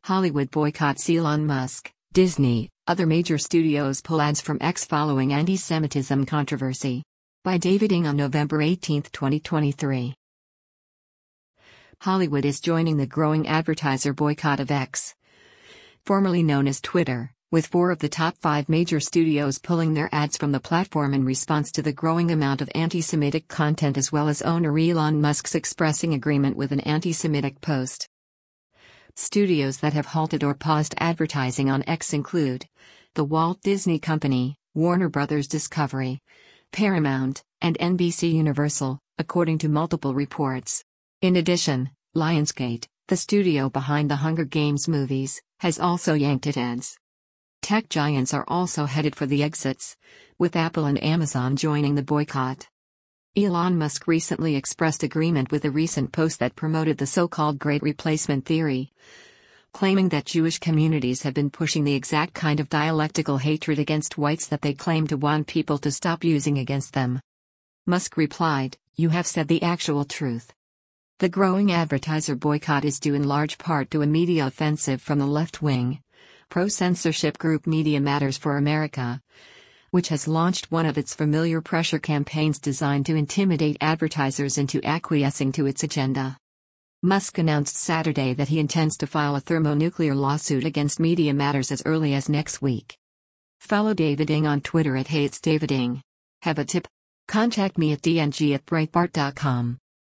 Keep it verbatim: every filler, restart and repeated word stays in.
Hollywood boycotts Elon Musk, Disney, other major studios pull ads from X following anti-Semitism controversy. By David Ng on November eighteenth, twenty twenty-three. Hollywood is joining the growing advertiser boycott of X, formerly known as Twitter, with four of the top five major studios pulling their ads from the platform in response to the growing amount of anti-Semitic content, as well as owner Elon Musk's expressing agreement with an anti-Semitic post. Studios that have halted or paused advertising on X include The Walt Disney Company, Warner Brothers Discovery, Paramount, and N B C Universal, according to multiple reports. In addition, Lionsgate, the studio behind the Hunger Games movies, has also yanked its ads. Tech giants are also headed for the exits, with Apple and Amazon joining the boycott. Elon Musk recently expressed agreement with a recent post that promoted the so-called Great Replacement theory, claiming that Jewish communities have been pushing the exact kind of dialectical hatred against whites that they claim to want people to stop using against them. Musk replied, "You have said the actual truth." The growing advertiser boycott is due in large part to a media offensive from the left-wing, pro-censorship group Media Matters for America, which has launched one of its familiar pressure campaigns designed to intimidate advertisers into acquiescing to its agenda. Musk announced Saturday that he intends to file a thermonuclear lawsuit against Media Matters as early as next week. Follow David Ng on Twitter at HatesDavidIng. Have a tip? Contact me at d n g at breitbart dot com.